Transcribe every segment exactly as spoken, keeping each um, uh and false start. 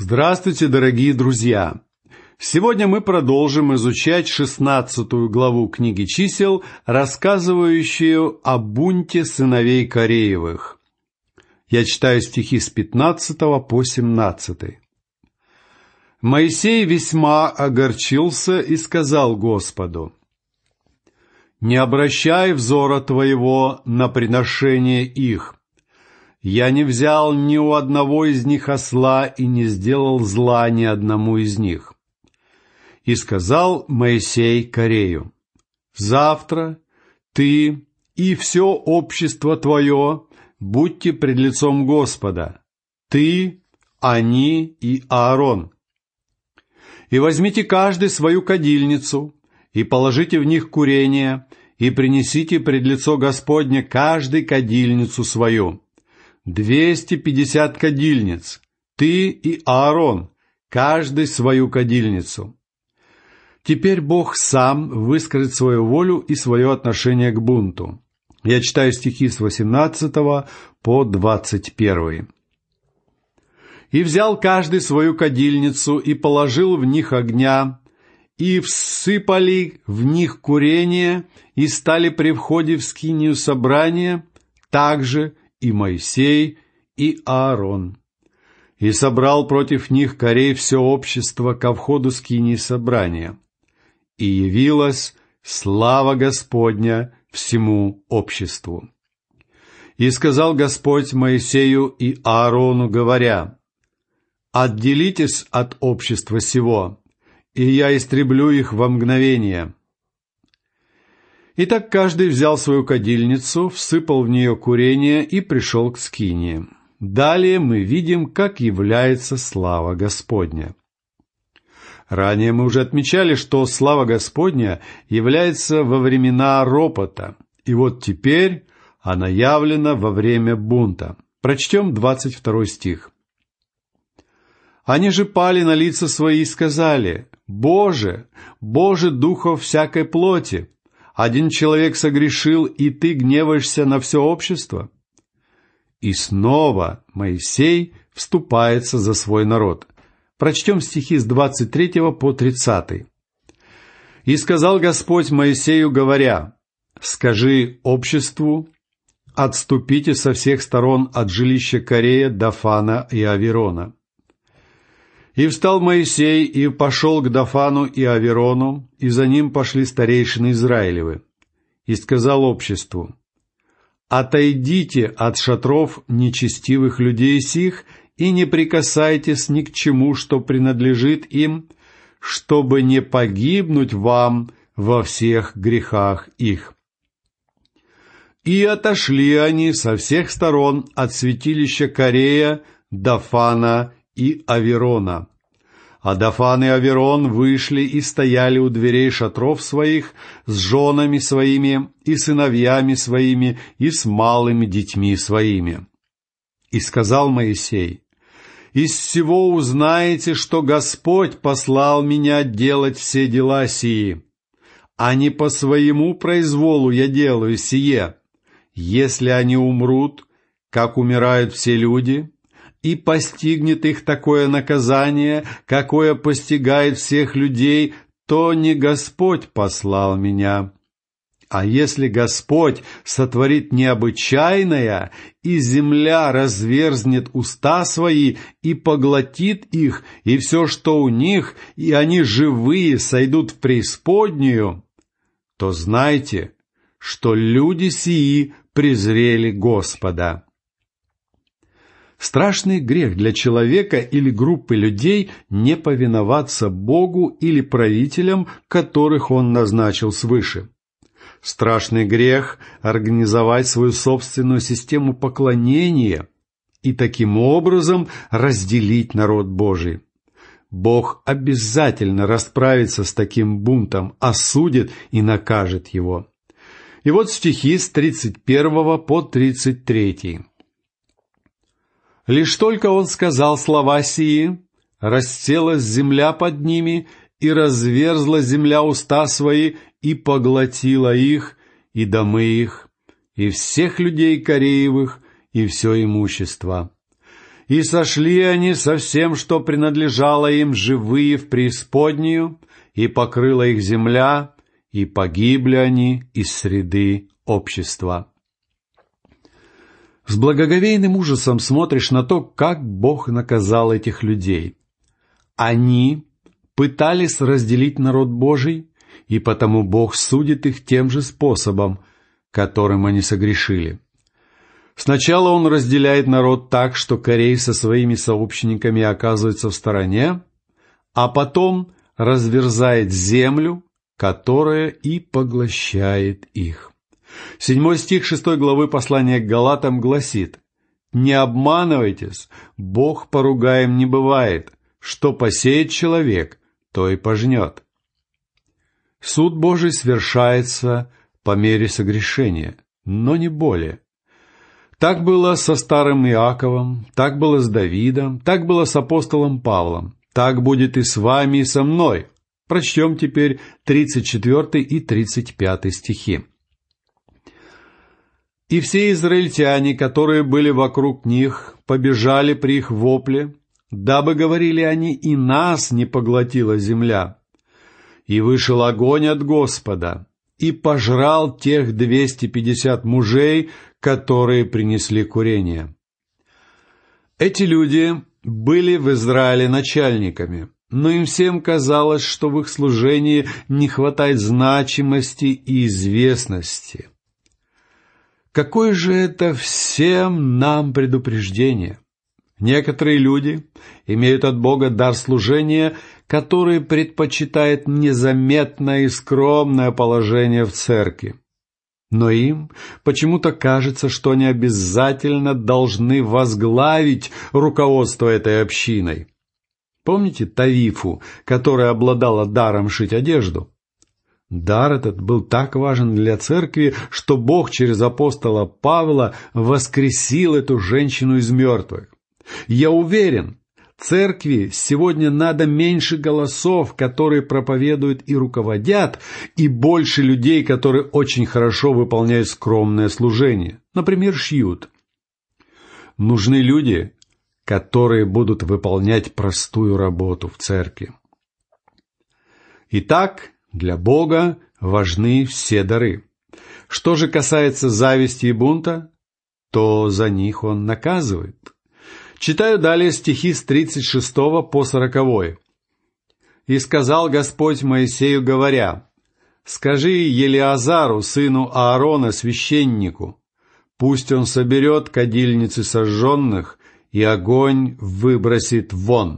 Здравствуйте, дорогие друзья! Сегодня мы продолжим изучать шестнадцатую главу книги «Чисел», рассказывающую о бунте сыновей Кореевых. Я читаю стихи с пятнадцатого по семнадцатый. «Моисей весьма огорчился и сказал Господу: „Не обращай взора твоего на приношение их. Я не взял ни у одного из них осла и не сделал зла ни одному из них“. И сказал Моисей Корею: „Завтра ты и все общество твое будьте пред лицом Господа, ты, они и Аарон. И возьмите каждый свою кадильницу, и положите в них курение, и принесите пред лицо Господне каждый кадильницу свою. Двести пятьдесят кадильниц, ты и Аарон, каждый свою кадильницу“. Теперь Бог сам выскажет свою волю и свое отношение к бунту. Я читаю стихи с восемнадцатого по двадцать первый. «И взял каждый свою кадильницу, и положил в них огня, и всыпали в них курение, и стали при входе в скинию собрания, также и Моисей, и Аарон. И собрал против них Корей все общество ко входу скинии собрания. И явилась слава Господня всему обществу. И сказал Господь Моисею и Аарону, говоря: „Отделитесь от общества сего, и я истреблю их во мгновение“. Итак, каждый взял свою кадильницу, всыпал в нее курение и пришел к скинии. Далее мы видим, как является слава Господня. Ранее мы уже отмечали, что слава Господня является во времена ропота, и вот теперь она явлена во время бунта. Прочтем двадцать второй стих. «Они же пали на лица свои и сказали: „Боже, Боже духов всякой плоти, один человек согрешил, и ты гневаешься на все общество“». И снова Моисей вступается за свой народ. Прочтем стихи с двадцать третьего по тридцатый. «И сказал Господь Моисею, говоря: „Скажи обществу: отступите со всех сторон от жилища Корея, Дафана и Аверона“. И встал Моисей и пошел к Дафану и Аверону, и за ним пошли старейшины Израилевы. И сказал обществу: „Отойдите от шатров нечестивых людей сих, и не прикасайтесь ни к чему, что принадлежит им, чтобы не погибнуть вам во всех грехах их“. И отошли они со всех сторон от святилища Корея, Дафана и Аверона. А Дафан и Аверон вышли и стояли у дверей шатров своих с женами своими и сыновьями своими и с малыми детьми своими. И сказал Моисей: „Из всего узнаете, что Господь послал меня делать все дела сии, а не по своему произволу я делаю сие. Если они умрут, как умирают все люди, и постигнет их такое наказание, какое постигает всех людей, то не Господь послал меня. А если Господь сотворит необычайное, и земля разверзнет уста свои и поглотит их, и все, что у них, и они живые сойдут в преисподнюю, то знайте, что люди сии презрели Господа“». Страшный грех для человека или группы людей не повиноваться Богу или правителям, которых Он назначил свыше. Страшный грех организовать свою собственную систему поклонения и таким образом разделить народ Божий. Бог обязательно расправится с таким бунтом, осудит и накажет его. И вот стихи с тридцать первого по тридцать третий. «Лишь только он сказал слова сии, расселась земля под ними, и разверзла земля уста свои, и поглотила их, и домы их, и всех людей Кореевых, и все имущество. И сошли они со всем, что принадлежало им, живые в преисподнюю, и покрыла их земля, и погибли они из среды общества». С благоговейным ужасом смотришь на то, как Бог наказал этих людей. Они пытались разделить народ Божий, и потому Бог судит их тем же способом, которым они согрешили. Сначала Он разделяет народ так, что Корей со своими сообщниками оказывается в стороне, а потом разверзает землю, которая и поглощает их. Седьмой стих шестой главы послания к Галатам гласит: «Не обманывайтесь, Бог поругаем не бывает, что посеет человек, то и пожнет». Суд Божий свершается по мере согрешения, но не более. Так было со старым Иаковом, так было с Давидом, так было с апостолом Павлом, так будет и с вами, и со мной. Прочтем теперь тридцать четвёртый и тридцать пятый стихи. «И все израильтяне, которые были вокруг них, побежали при их вопле, дабы, говорили они, и нас не поглотила земля. И вышел огонь от Господа, и пожрал тех двести пятьдесят мужей, которые принесли курение». Эти люди были в Израиле начальниками, но им всем казалось, что в их служении не хватает значимости и известности. Какое же это всем нам предупреждение? Некоторые люди имеют от Бога дар служения, который предпочитает незаметное и скромное положение в церкви. Но им почему-то кажется, что они обязательно должны возглавить руководство этой общиной. Помните Тавифу, которая обладала даром шить одежду? Дар этот был так важен для церкви, что Бог через апостола Павла воскресил эту женщину из мертвых. Я уверен, церкви сегодня надо меньше голосов, которые проповедуют и руководят, и больше людей, которые очень хорошо выполняют скромное служение, например, шьют. Нужны люди, которые будут выполнять простую работу в церкви. Итак, для Бога важны все дары. Что же касается зависти и бунта, то за них Он наказывает. Читаю далее стихи с тридцать шестого по сороковой. «И сказал Господь Моисею, говоря: скажи Елиазару, сыну Аарона, священнику, пусть он соберет кадильницы сожженных, и огонь выбросит вон.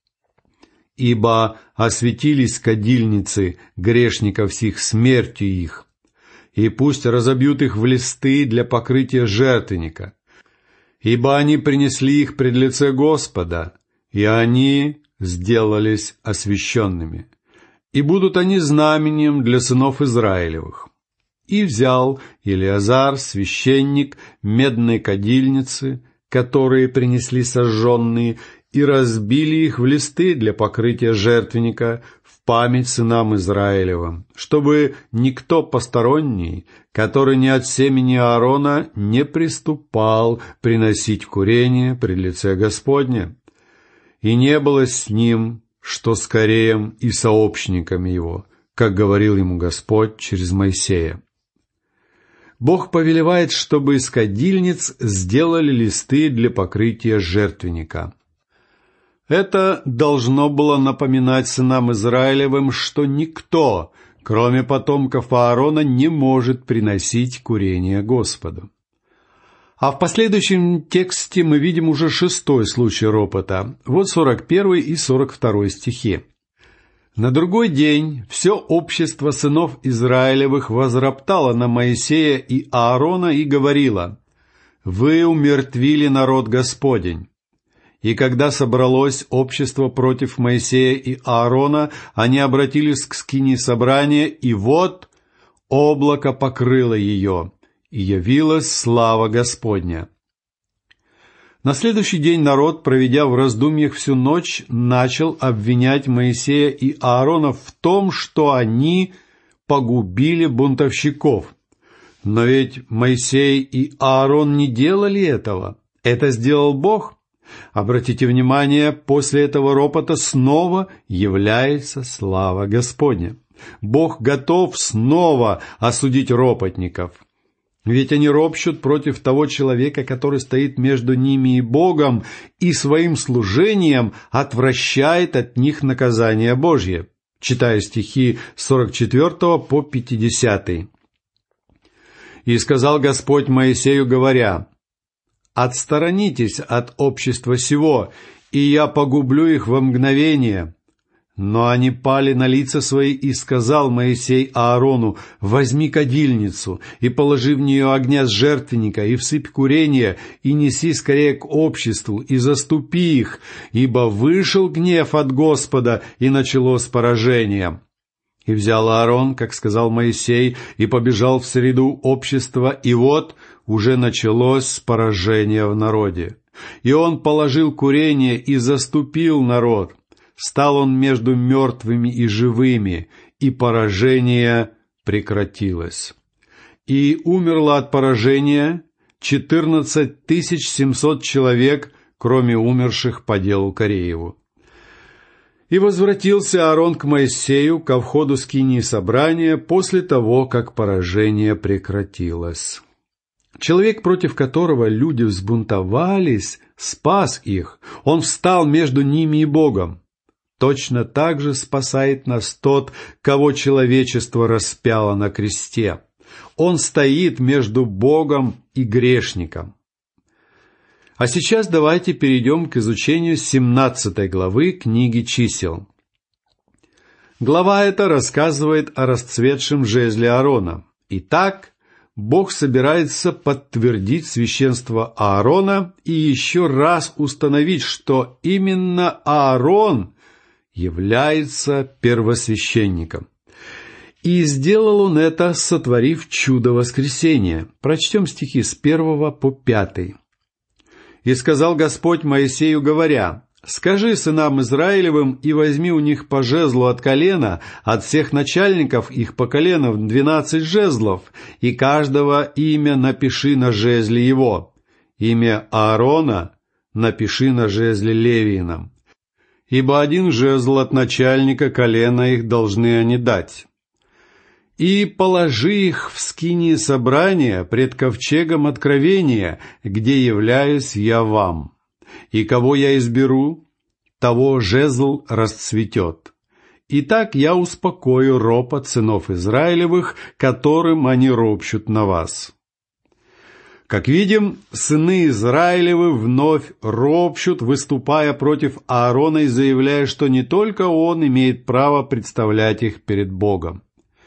Ибо осветились кадильницы грешников сих смертью их, и пусть разобьют их в листы для покрытия жертвенника, ибо они принесли их пред лице Господа, и они сделались освященными, и будут они знаменем для сынов Израилевых. И взял Елиазар, священник, медные кадильницы, которые принесли сожженные, и разбили их в листы для покрытия жертвенника в память сынам Израилевым, чтобы никто посторонний, который не от семени Аарона, не приступал приносить курение пред лице Господне. И не было с ним, что с Кореем и сообщниками его, как говорил ему Господь через Моисея. Бог повелевает, чтобы из кадильниц сделали листы для покрытия жертвенника. Это должно было напоминать сынам Израилевым, что никто, кроме потомков Аарона, не может приносить курение Господу. А в последующем тексте мы видим уже шестой случай ропота. Вот сорок первый и сорок второй стихи. «На другой день все общество сынов Израилевых возроптало на Моисея и Аарона и говорило: «Вы умертвили народ Господень». И когда собралось общество против Моисея и Аарона, они обратились к скинии собрания, и вот облако покрыло ее, и явилась слава Господня. На следующий день народ, проведя в раздумьях всю ночь, начал обвинять Моисея и Аарона в том, что они погубили бунтовщиков. Но ведь Моисей и Аарон не делали этого. Это сделал Бог. Обратите внимание, после этого ропота снова является слава Господня. Бог готов снова осудить ропотников. Ведь они ропщут против того человека, который стоит между ними и Богом, и своим служением отвращает от них наказание Божье. Читаю стихи с сорок четвёртого по пятидесятый. «И сказал Господь Моисею, говоря: отсторонитесь от общества сего, и я погублю их во мгновение. Но они пали на лица свои, и сказал Моисей Аарону: возьми кадильницу, и положи в нее огня с жертвенника, и всыпь курение, и неси скорее к обществу, и заступи их, ибо вышел гнев от Господа, и началось поражение. И взял Аарон, как сказал Моисей, и побежал в среду общества, и вот уже началось поражение в народе. И он положил курение и заступил народ. Стал он между мертвыми и живыми, и поражение прекратилось. И умерло от поражения четырнадцать тысяч семьсот человек, кроме умерших по делу Корееву. И возвратился Аарон к Моисею ко входу скинии собрания после того, как поражение прекратилось. Человек, против которого люди взбунтовались, спас их. Он встал между ними и Богом. Точно так же спасает нас тот, кого человечество распяло на кресте. Он стоит между Богом и грешником. А сейчас давайте перейдем к изучению семнадцатой главы книги «Чисел». Глава эта рассказывает о расцветшем жезле Аарона. Итак, Бог собирается подтвердить священство Аарона и еще раз установить, что именно Аарон является первосвященником. И сделал он это, сотворив чудо воскресения. Прочтем стихи с первого по пятый. «И сказал Господь Моисею, говоря: скажи сынам Израилевым, и возьми у них по жезлу от колена, от всех начальников их по коленам двенадцать жезлов, и каждого имя напиши на жезле его. Имя Аарона напиши на жезле Левиином. Ибо один жезл от начальника колена их должны они дать. И положи их в скинии собрания пред ковчегом откровения, где являюсь я вам. И кого я изберу, того жезл расцветет. Итак, я успокою ропот сынов Израилевых, которым они ропщут на вас». Как видим, сыны Израилевы вновь ропщут, выступая против Аарона и заявляя, что не только он имеет право представлять их перед Богом.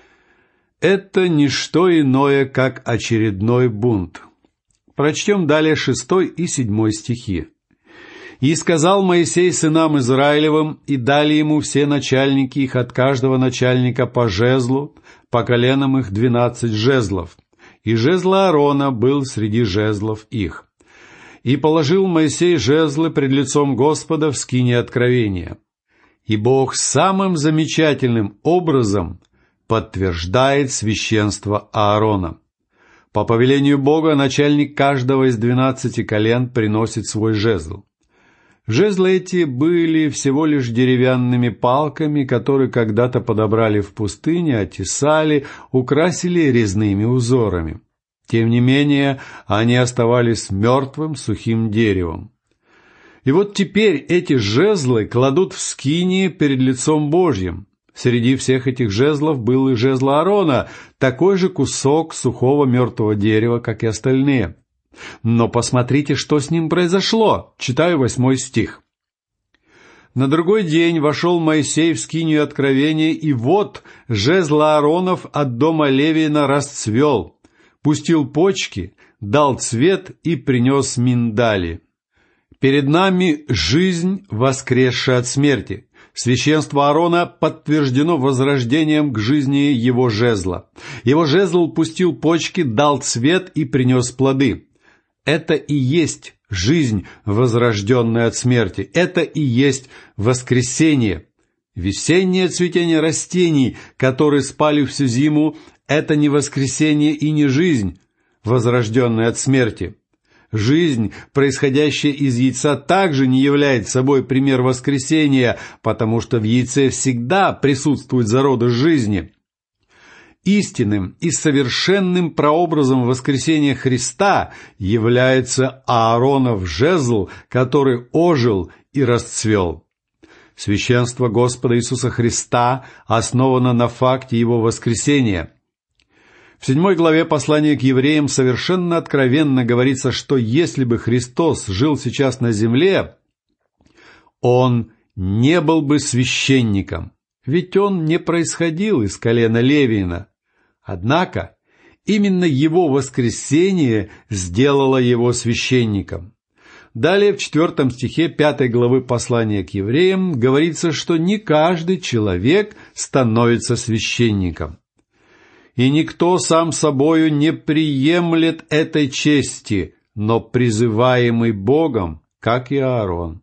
Это не что иное, как очередной бунт. Прочтем далее шестой и седьмой стихи. «И сказал Моисей сынам Израилевым, и дали ему все начальники их от каждого начальника по жезлу, по коленам их двенадцать жезлов. И жезл Аарона был среди жезлов их. И положил Моисей жезлы пред лицом Господа в скинии откровения. И Бог самым замечательным образом подтверждает священство Аарона. По повелению Бога начальник каждого из двенадцати колен приносит свой жезл. Жезлы эти были всего лишь деревянными палками, которые когда-то подобрали в пустыне, отесали, украсили резными узорами. Тем не менее, они оставались мертвым сухим деревом. И вот теперь эти жезлы кладут в скинии перед лицом Божьим. Среди всех этих жезлов был и жезл Аарона, такой же кусок сухого мертвого дерева, как и остальные. Но посмотрите, что с ним произошло. Читаю восьмой стих. «На другой день вошел Моисей в скинию откровения, и вот жезл Ааронов от дома Левиина расцвел, пустил почки, дал цвет и принес миндали. Перед нами жизнь, воскресшая от смерти. Священство Аарона подтверждено возрождением к жизни его жезла. Его жезл пустил почки, дал цвет и принес плоды. Это и есть жизнь, возрожденная от смерти. Это и есть воскресение. Весеннее цветение растений, которые спали всю зиму, это не воскресение и не жизнь, возрожденная от смерти. Жизнь, происходящая из яйца, также не является собой пример воскресения, потому что в яйце всегда присутствует зародыш жизни. Истинным и совершенным прообразом воскресения Христа является Ааронов жезл, который ожил и расцвел. Священство Господа Иисуса Христа основано на факте Его воскресения. В седьмой главе послания к евреям совершенно откровенно говорится, что если бы Христос жил сейчас на земле, Он не был бы священником, ведь Он не происходил из колена Левиина. Однако именно Его воскресение сделало Его священником. Далее в четвертом стихе пятой главы послания к евреям говорится, что не каждый человек становится священником. И никто сам собою не приемлет этой чести, но призываемый Богом, как и Аарон.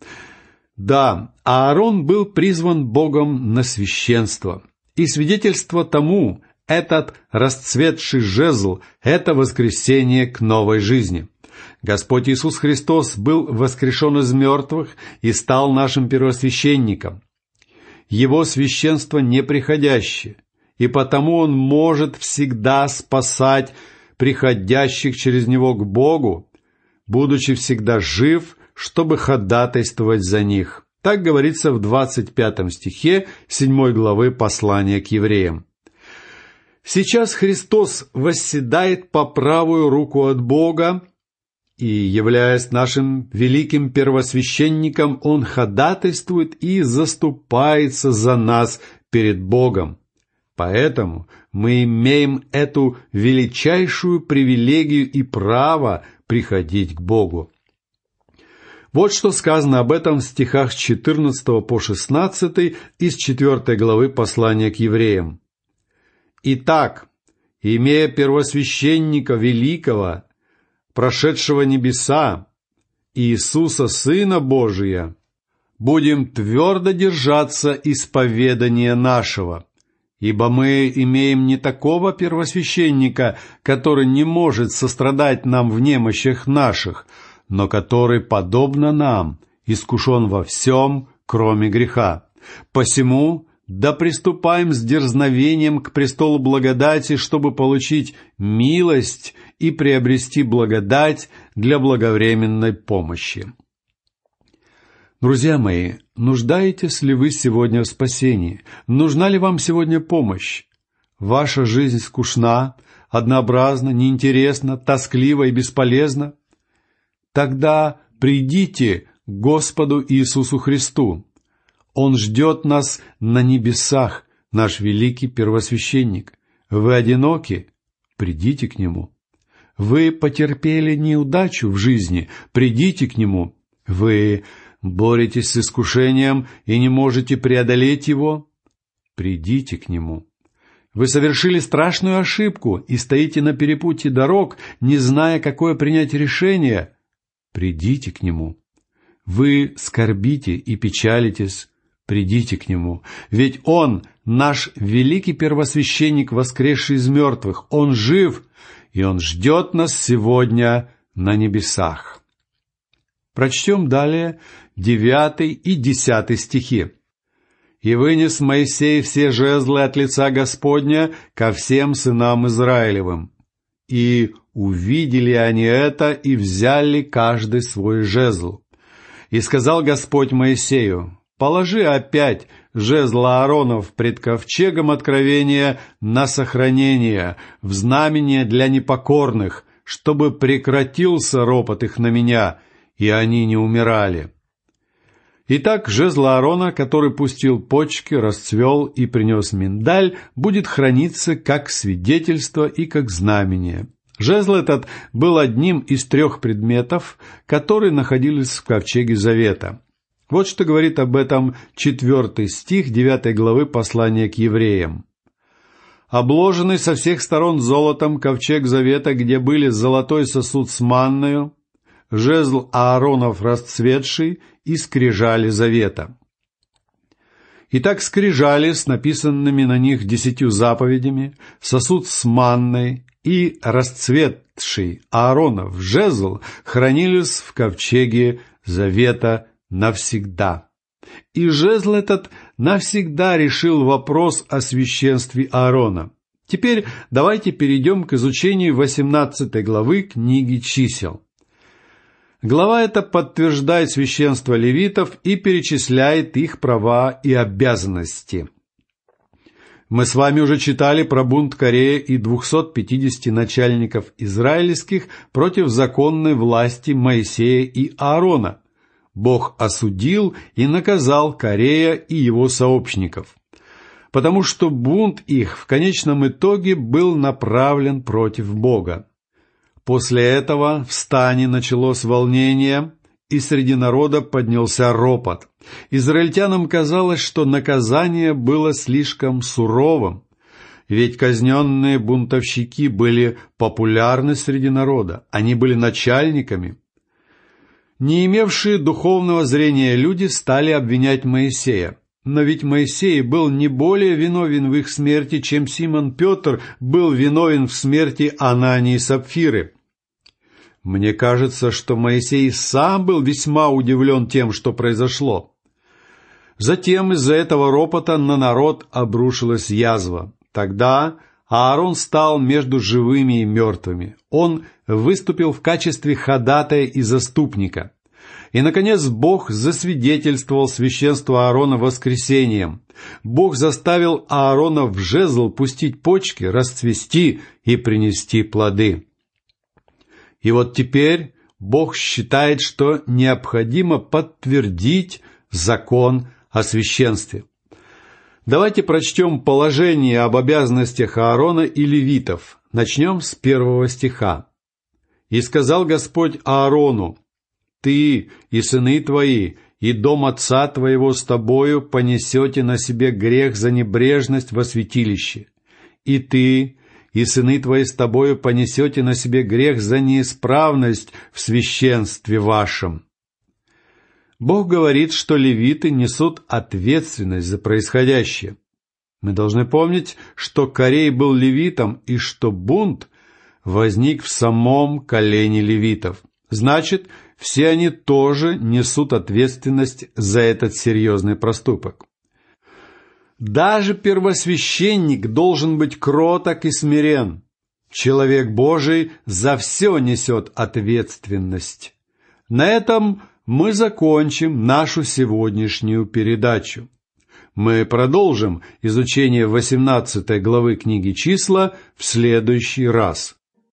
Да, Аарон был призван Богом на священство, и свидетельство тому этот расцветший жезл, это воскресение к новой жизни. Господь Иисус Христос был воскрешен из мертвых и стал нашим первосвященником. Его священство неприходящее, и потому Он может всегда спасать приходящих через Него к Богу, будучи всегда жив, чтобы ходатайствовать за них. Так говорится в двадцать пятом стихе седьмой главы послания к евреям. Сейчас Христос восседает по правую руку от Бога, и, являясь нашим великим первосвященником, Он ходатайствует и заступается за нас перед Богом. Поэтому мы имеем эту величайшую привилегию и право приходить к Богу. Вот что сказано об этом в стихах с четырнадцатого по шестнадцатый из четвёртой главы послания к евреям. «Итак, имея первосвященника великого, прошедшего небеса, Иисуса, Сына Божия, будем твердо держаться исповедания нашего, ибо мы имеем не такого первосвященника, который не может сострадать нам в немощах наших, но который, подобно нам, искушен во всем, кроме греха. Посему да приступаем с дерзновением к престолу благодати, чтобы получить милость и приобрести благодать для благовременной помощи». Друзья мои, нуждаетесь ли вы сегодня в спасении? Нужна ли вам сегодня помощь? Ваша жизнь скучна, однообразна, неинтересна, тосклива и бесполезна? Тогда придите к Господу Иисусу Христу. Он ждет нас на небесах, наш великий первосвященник. Вы одиноки? Придите к Нему. Вы потерпели неудачу в жизни? Придите к Нему. Вы боретесь с искушением и не можете преодолеть его? Придите к Нему. Вы совершили страшную ошибку и стоите на перепутье дорог, не зная, какое принять решение? Придите к Нему. Вы скорбите и печалитесь? Придите к Нему. Ведь Он, наш великий первосвященник, воскресший из мертвых. Он жив, и Он ждет нас сегодня на небесах. Прочтем далее девятый и десятый стихи. «И вынес Моисей все жезлы от лица Господня ко всем сынам Израилевым. И увидели они это, и взяли каждый свой жезл. И сказал Господь Моисею: положи опять жезл Ааронов пред ковчегом откровения на сохранение, в знамение для непокорных, чтобы прекратился ропот их на меня, и они не умирали». Итак, жезл Аарона, который пустил почки, расцвел и принес миндаль, будет храниться как свидетельство и как знамение. Жезл этот был одним из трех предметов, которые находились в ковчеге Завета. Вот что говорит об этом четвертый стих девятой главы послания к евреям. «Обложенный со всех сторон золотом ковчег Завета, где были золотой сосуд с манною, жезл Ааронов расцветший и скрижали Завета». Итак, скрижали с написанными на них десятью заповедями, сосуд с манной и расцветший Ааронов жезл хранились в ковчеге завета навсегда. И жезл этот навсегда решил вопрос о священстве Аарона. Теперь давайте перейдем к изучению восемнадцатой главы книги Чисел. Глава эта подтверждает священство левитов и перечисляет их права и обязанности. Мы с вами уже читали про бунт Корея и двухсот пятидесяти начальников израильских против законной власти Моисея и Аарона. Бог осудил и наказал Корея и его сообщников, потому что бунт их в конечном итоге был направлен против Бога. После этого в стане началось волнение, и среди народа поднялся ропот. Израильтянам казалось, что наказание было слишком суровым, ведь казненные бунтовщики были популярны среди народа, они были начальниками. Не имевшие духовного зрения люди стали обвинять Моисея. Но ведь Моисей был не более виновен в их смерти, чем Симон Петр был виновен в смерти Анании и Сапфиры. Мне кажется, что Моисей сам был весьма удивлен тем, что произошло. Затем из-за этого ропота на народ обрушилась язва. Тогда Аарон стал между живыми и мертвыми. Он выступил в качестве ходатая и заступника. И, наконец, Бог засвидетельствовал священство Аарона воскресением. Бог заставил Аарона в жезл пустить почки, расцвести и принести плоды. И вот теперь Бог считает, что необходимо подтвердить закон о священстве. Давайте прочтем положение об обязанностях Аарона и левитов. Начнем с первого стиха. «И сказал Господь Аарону: Ты и сыны твои, и дом отца твоего с тобою понесете на себе грех за небрежность во святилище. И ты, и сыны твои с тобою понесете на себе грех за неисправность в священстве вашем». Бог говорит, что левиты несут ответственность за происходящее. Мы должны помнить, что Корей был левитом и что бунт возник в самом колене левитов. Значит, все они тоже несут ответственность за этот серьезный проступок. Даже первосвященник должен быть кроток и смирен. Человек Божий за все несет ответственность. На этом мы закончим нашу сегодняшнюю передачу. Мы продолжим изучение восемнадцатой главы книги «Числа» в следующий раз.